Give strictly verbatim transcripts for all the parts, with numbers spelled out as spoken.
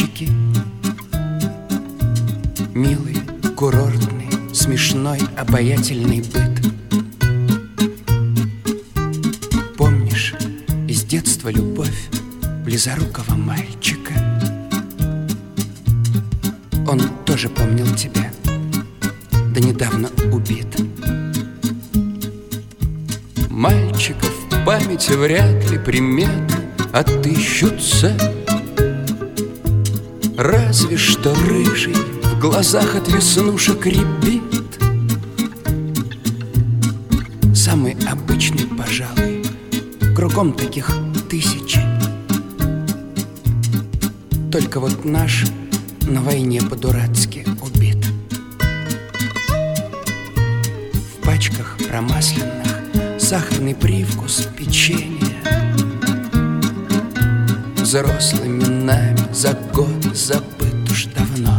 мальчики. Милый, курортный, смешной, обаятельный быт. Помнишь из детства любовь близорукого мальчика? Он тоже помнил тебя, да недавно убит. Мальчиков в памяти вряд ли приметы отыщутся, разве что рыжий в глазах от веснушек рябит. Самый обычный, пожалуй, кругом таких тысячи. Только вот наш на войне по-дурацки убит. В пачках промасленных сахарный привкус печенья. Взрослыми нами за год забыт уж давно.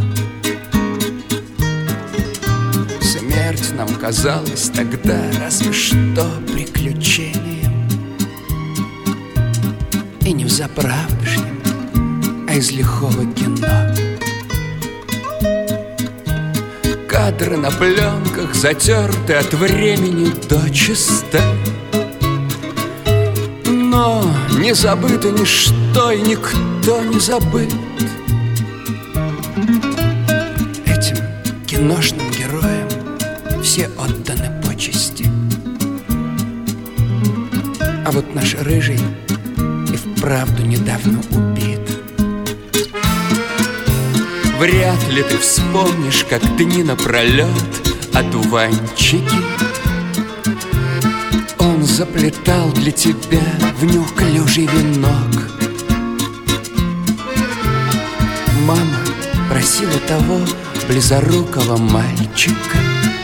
Смерть нам казалась тогда разве что приключением. И не взаправдышним, а из лихого кино. Кадры на пленках затерты от времени дочисто, но не забыто ничто и никто не забыт. Этим киношным героям все отданы почести. А вот наш рыжий и вправду недавно убит. Вряд ли ты вспомнишь, как дни напролет одуванчики он заплетал для тебя в неуклюжий венок. Мама просила того близорукого мальчика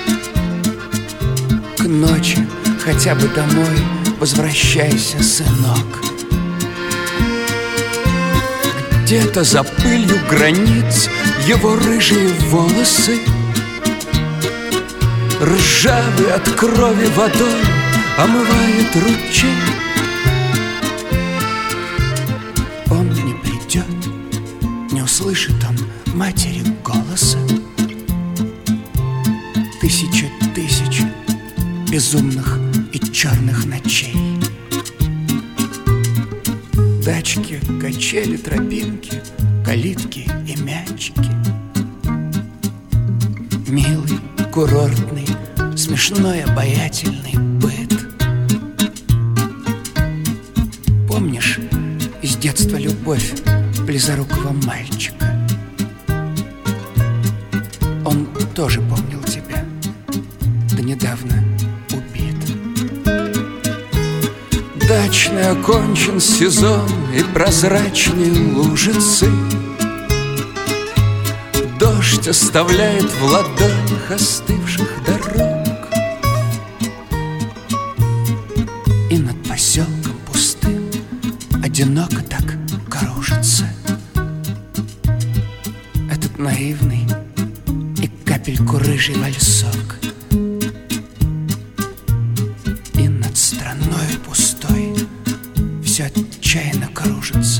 к ночи хотя бы домой возвращайся, сынок. Где-то за пылью границ его рыжие волосы, ржавый от крови водой, омывает ручей. Он не придет, не услышит он матери голоса. Тысяча тысяч безумных и черных ночей. Дачки, качели, тропинки, калитки и мячики. Милый, курортный, смешной, обаятельный быт. Помнишь из детства любовь близорукого мальчика? Он тоже помнил тебя, да недавно убит. Дачный окончен сезон и прозрачные лужицы. Дождь оставляет в ладонях остывших дорог. И над поселком пустым одиноко так кружится этот наивный и капельку рыжий вальсок. И над страною пустой все отчаянно кружится